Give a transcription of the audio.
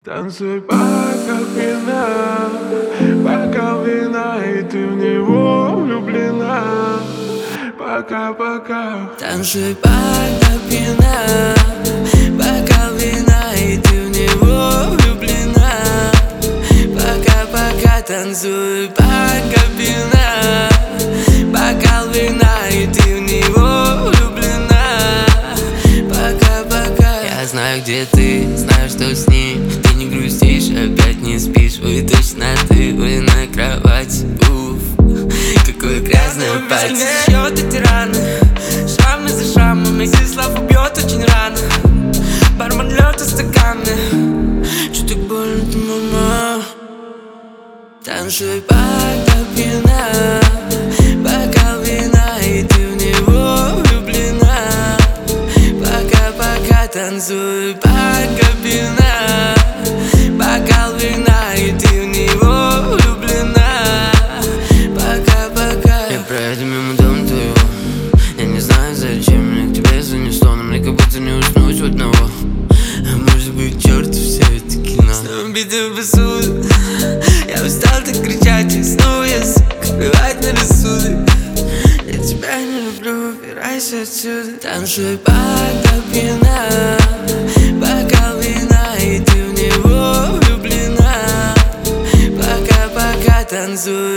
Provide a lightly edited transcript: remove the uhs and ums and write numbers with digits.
Танцуй, бокал вина, бокал вина, и ты в него влюблена. Пока-пока. Танцуй, бокал вина, бокал вина, и ты в него влюблена. Пока-пока. Танцуй, бокал вина, бокал вина, и ты в него влюблена. Пока-пока. Я знаю, где ты, знаю, что с ним. Ты не грустишь, опять не спишь. Вы точно ты, вы на кровати. Уф, какое грязное пальто. Счет эти раны, шрамы за шрамами. Здесь слава бьет очень рано. Бармен льет из стаканы. Чё так больно-то, мама? Танцуй, бокал вина, бокал вина, и ты в него влюблена. Пока-пока. Танцуй, бокал вина, бокал вина, и ты в него влюблена. Пока-пока. Я проеду мимо дома твоего. Я не знаю, зачем мне к тебе занесло, но мне как будто не уснуть в одного. Может быть, черт, все это кино. Снова битая посуда. Я устал так кричать, и снова я, сука, плевать на рассудок. Я тебя не люблю, убирайся отсюда. Танцуй, бокал вина, бокал вина, и ты в него влюблена. Пока-пока. Танцуй.